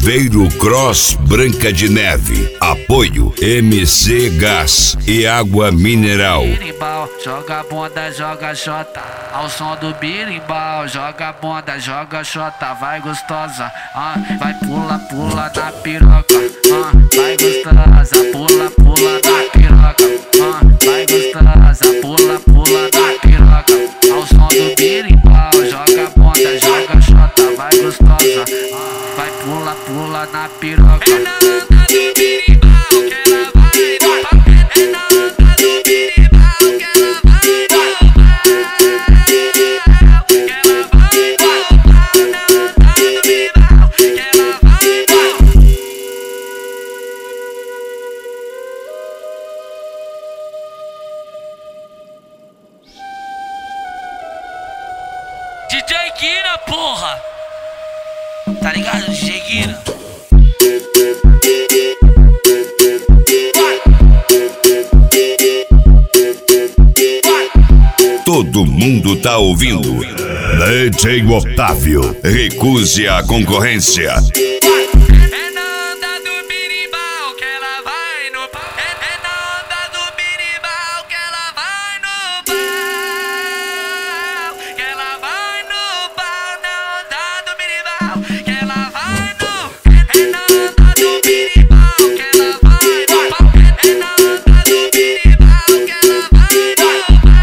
Chuveiro Cross Branca de Neve. Apoio MC Gás e Água Mineral. Birimbau, joga bunda, joga xota. Ao som do birimbau, joga bunda, joga xota. Vai gostosa, vai pula, pula na piroca. Vai gostosa, pula, pula na piroca. Vai gostosa, pula, pula na piroca. Ao som do birimbau, joga bunda, joga xota. Vai gostosa, vai pula, pula na piroca. É na onda do birimbau que ela vai no pau. É na onda do birimbau que ela vai no pau. Que ela vai no pau. Na onda do birimbau que ela vai no pau. DJ Guina, porra! Tá ligado, DJ Guina? Todo mundo tá ouvindo. DJ Otávio, recuse a concorrência. É na onda do birimbau que ela vai no pau. É na onda do birimbau que ela vai no pau. Que ela vai no pau, na onda do birimbau. Que ela vai no. É na onda do birimbau que ela vai no pau. É na onda do birimbau que ela vai no pau.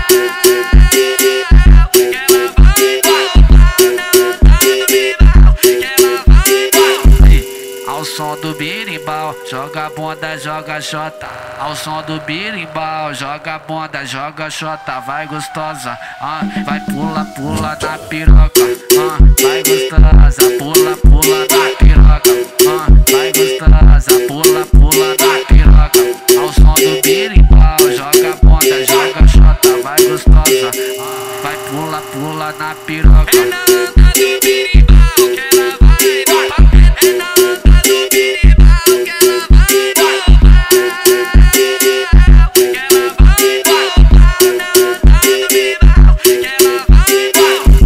Que ela vai no pau, na onda do birimbau. Que ela vai no. Ao som do birimbau, joga bunda, joga xota. Ao som do birimbau, joga bunda, joga xota. Vai gostosa, vai pula, pula na piroca. Vai gostosa, pula, pula na piroca. Vai gostosa, pula, pula na piroca. Ao som do birimbau, joga bunda, joga xota. Vai gostosa, vai pula, pula na piroca. É na onda do birimbau que ela vai no pau. É na onda do birimbau que ela vai no pau. Que ela vai no pau, na onda do birimbau que ela vai no pau.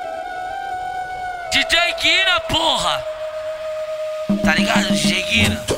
DJ Guina, porra! Tá ligado, DJ Guina?